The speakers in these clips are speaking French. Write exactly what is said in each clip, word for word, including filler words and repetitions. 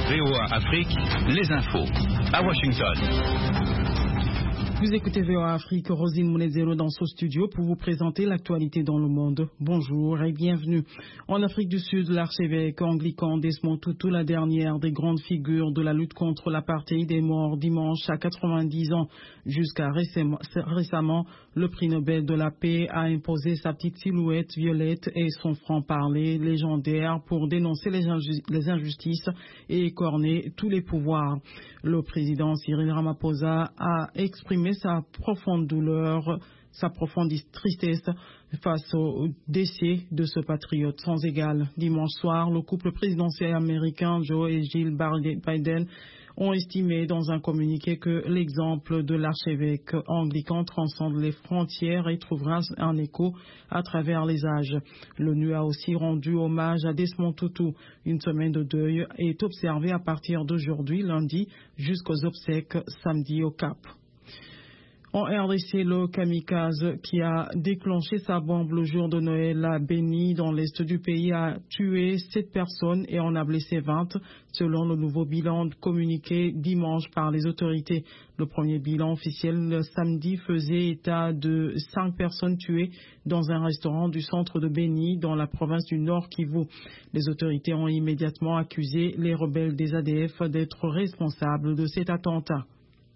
V O A Afrique, les infos. À Washington. Vous écoutez V O A Afrique, Rosine Mounezero dans ce studio pour vous présenter l'actualité dans le monde. Bonjour et bienvenue. En Afrique du Sud, l'archevêque anglican Desmond Tutu, la dernière des grandes figures de la lutte contre l'apartheid, est mort dimanche à quatre-vingt-dix ans. Jusqu'à récemment, récemment, le prix Nobel de la paix a imposé sa petite silhouette violette et son franc-parler légendaire pour dénoncer les, inju- les injustices et écorner tous les pouvoirs. Le président Cyril Ramaphosa a exprimé sa profonde douleur, sa profonde tristesse face au décès de ce patriote sans égal. Dimanche soir, le couple présidentiel américain Joe et Jill Biden ont estimé dans un communiqué que l'exemple de l'archevêque anglican transcende les frontières et trouvera un écho à travers les âges. L'ONU a aussi rendu hommage à Desmond Tutu. Une semaine de deuil est observée à partir d'aujourd'hui, lundi, jusqu'aux obsèques samedi au Cap. En R D C, le kamikaze qui a déclenché sa bombe le jour de Noël à Beni, dans l'est du pays, a tué sept personnes et en a blessé vingt, selon le nouveau bilan communiqué dimanche par les autorités. Le premier bilan officiel le samedi faisait état de cinq personnes tuées dans un restaurant du centre de Beni, dans la province du Nord Kivu. Les autorités ont immédiatement accusé les rebelles des A D F d'être responsables de cet attentat.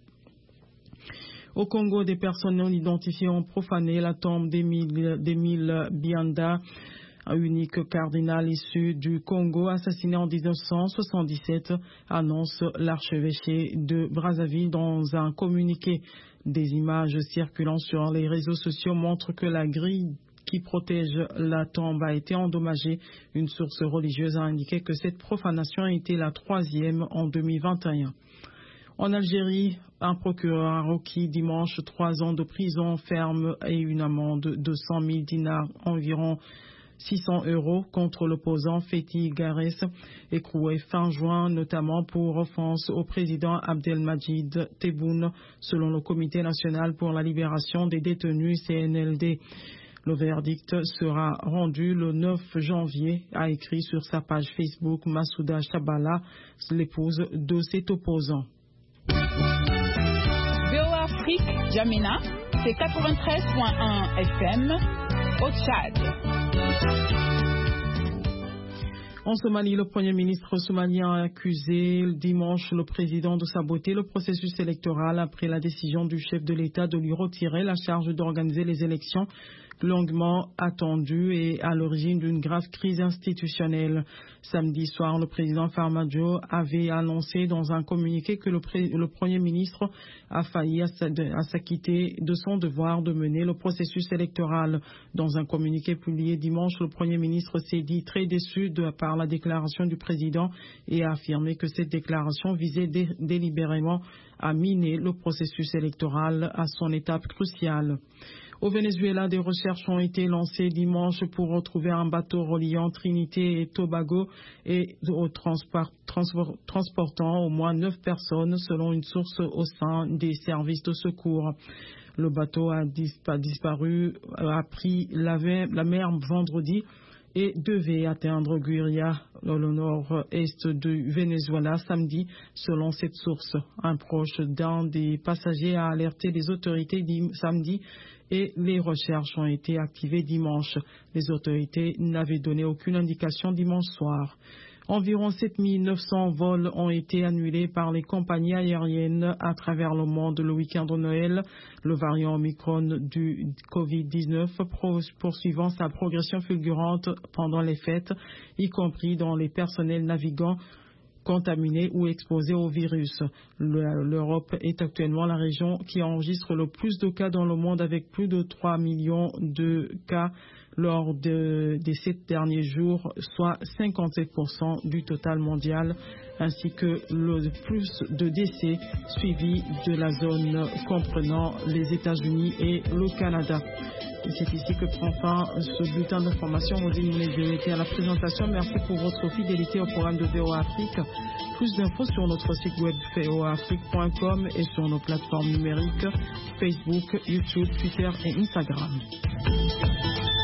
Au Congo, des personnes non identifiées ont profané la tombe d'Émile Bianda, unique cardinal issu du Congo, assassiné en dix-neuf cent soixante-dix-sept, annonce l'archevêché de Brazzaville dans un communiqué. Des images circulant sur les réseaux sociaux montrent que la grille qui protège la tombe a été endommagée. Une source religieuse a indiqué que cette profanation a été la troisième en deux mille vingt et un. En Algérie, un procureur a requis dimanche trois ans de prison ferme et une amende de cent mille dinars, environ six cents euros, contre l'opposant Fethi Garès, écroué fin juin, notamment pour offense au président Abdelmadjid Tebboune, selon le Comité national pour la libération des détenus C N L D. Le verdict sera rendu le neuf janvier, a écrit sur sa page Facebook Massouda Chabala, l'épouse de cet opposant. V O A Afrique, Jamina, c'est quatre-vingt-treize point un F M au Tchad. En Somalie, le Premier ministre somalien a accusé dimanche le président de saboter le processus électoral après la décision du chef de l'État de lui retirer la charge d'organiser les élections longuement attendues et à l'origine d'une grave crise institutionnelle. Samedi soir, le président Farmajo avait annoncé dans un communiqué que le, pré- le Premier ministre a failli à, sa- à s'acquitter de son devoir de mener le processus électoral. Dans un communiqué publié dimanche, le Premier ministre s'est dit très déçu de, par la déclaration du président et a affirmé que cette déclaration visait dé- délibérément à miner le processus électoral à son étape cruciale. Au Venezuela, des recherches ont été lancées dimanche pour retrouver un bateau reliant Trinité et Tobago et transport, transport, transportant au moins neuf personnes, selon une source au sein des services de secours. Le bateau a disparu, a pris la mer vendredi et devait atteindre Guiria, dans le nord-est du Venezuela, samedi, selon cette source. Un proche d'un des passagers a alerté les autorités samedi et les recherches ont été activées dimanche. Les autorités n'avaient donné aucune indication dimanche soir. Environ sept mille neuf cents vols ont été annulés par les compagnies aériennes à travers le monde le week-end de Noël, le variant Omicron du covid dix-neuf poursuivant sa progression fulgurante pendant les fêtes, y compris dans les personnels navigants contaminés ou exposés au virus. L'Europe est actuellement la région qui enregistre le plus de cas dans le monde, avec plus de trois millions de cas lors de, des sept derniers jours, soit cinquante-sept pour cent du total mondial, ainsi que le plus de décès suivis de la zone comprenant les États-Unis et le Canada. C'est ici que prend fin ce bulletin d'information. Rosine Mounezero était à la présentation. Merci pour votre fidélité au programme de V O A Afrique. Plus d'infos sur notre site web v o a afrique point com et sur nos plateformes numériques Facebook, YouTube, Twitter et Instagram.